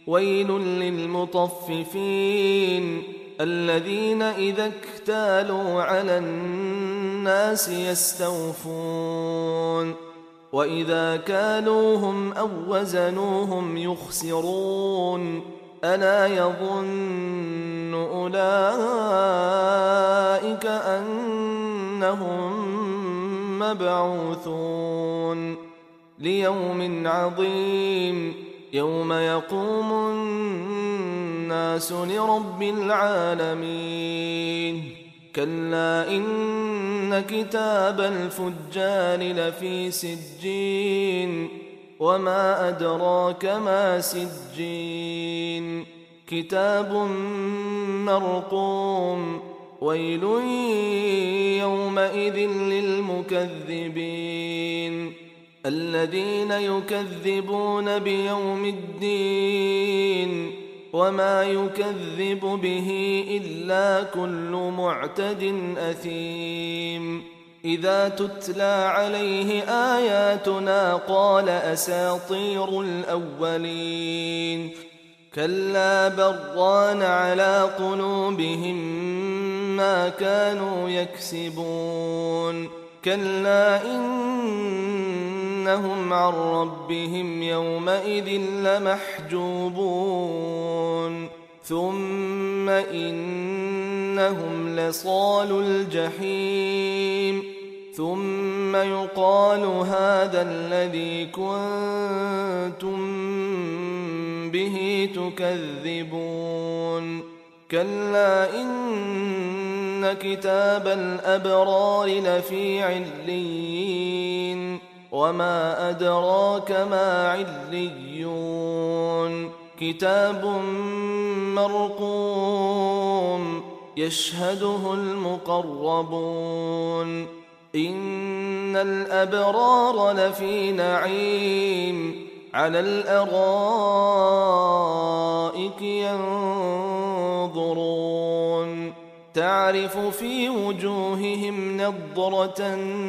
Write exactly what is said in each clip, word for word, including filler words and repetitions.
ويل للمطففين الذين إذا اكتالوا على الناس يستوفون وإذا كالوهم أو وزنوهم يخسرون ألا يظن أولئك أنهم مبعوثون ليوم عظيم يوم يقوم الناس لرب العالمين كلا إن كتاب الفجار لفي سجين وما أدراك ما سجين كتاب مرقوم ويل يومئذ للمكذبين الذين يكذبون بيوم الدين وما يكذب به إلا كل معتد أثيم إذا تتلى عليه آياتنا قال أساطير الأولين كلا بران على قلوبهم ما كانوا يكسبون كلا إنهم عن ربهم يومئذ لمحجوبون ثم إنهم لصالوا الجحيم ثم يقال هذا الذي كنتم به تكذبون كلا إن كتاب الأبرار لفي عليين وما أدراك ما عليون كتاب مرقوم يشهده المقربون إن الأبرار لفي نعيم على الأرائك ينظرون تعرف في وجوههم نضرة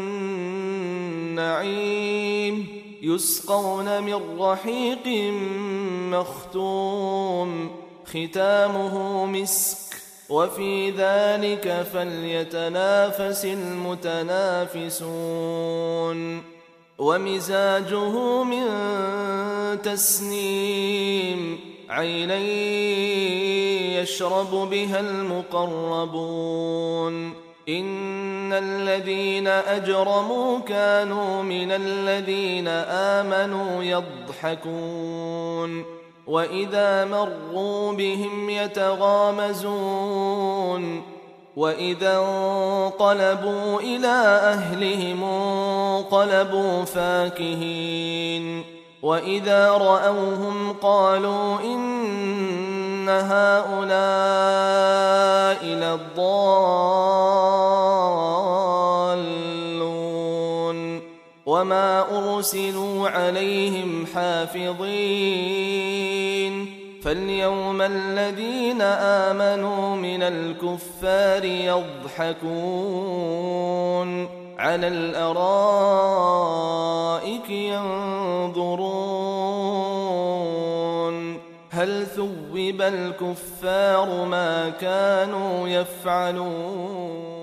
النعيم يسقون من رحيق مختوم ختامه مسك وفي ذلك فليتنافس المتنافسون ومزاجه من تسنيم عينا يشرب بها المقربون إن الذين أجرموا كانوا من الذين آمنوا يضحكون وإذا مروا بهم يتغامزون وإذا انقلبوا إلى أهلهم انقلبوا فاكهين وإذا رأوهم قالوا إن هؤلاء لضالون وما أرسلوا عليهم حافظين فاليوم الذين آمنوا من الكفار يضحكون على الأرائك ينظرون هل ثوب الكفار ما كانوا يفعلون